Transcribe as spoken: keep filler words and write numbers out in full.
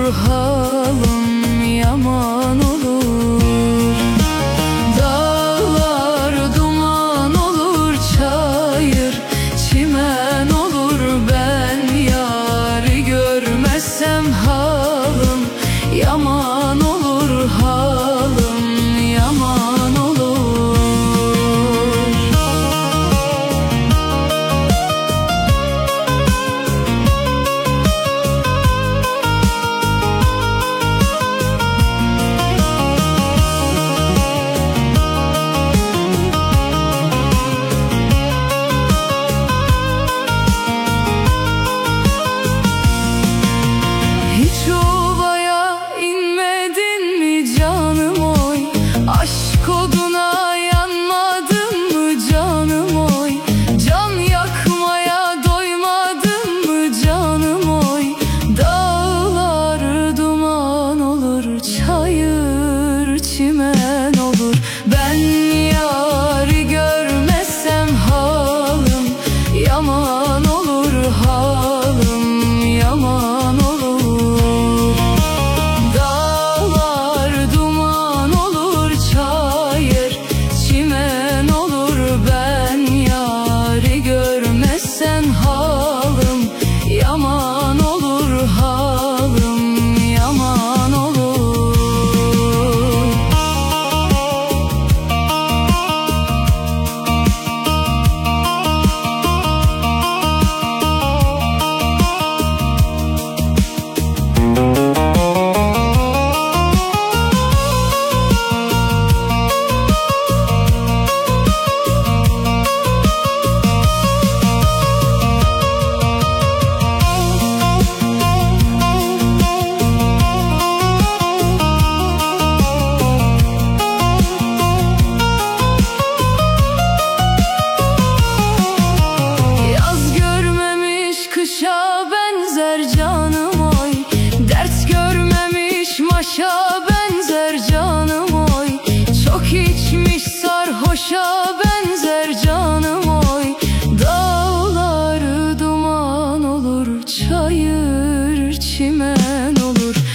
olur halim, yaman olur. Dağlar duman olur, çayır çimen olur. Ben yâri görmezsem halim yaman olur, halim yaman olur. Hiç ovaya inmedin mi canım oy? Aşk oduna yanmadın mı canım oy? Can yakmaya doymadın mı canım oy? Dağlar duman olur, çayır çimen olur. Ben yâri görmezsem halim yaman olur, halim yaman olur. Dağlar duman olur, çayır çimen olur. Ben yâri görmezsem halim yaman olur, halim yaman olur. Yaz görmemiş kışa benzer canım oy. Dert görmemiş maşa benzer canım oy. Çok içmiş sarhoşa benzer canım oy. Dağlar duman olur, çayır çimen olur.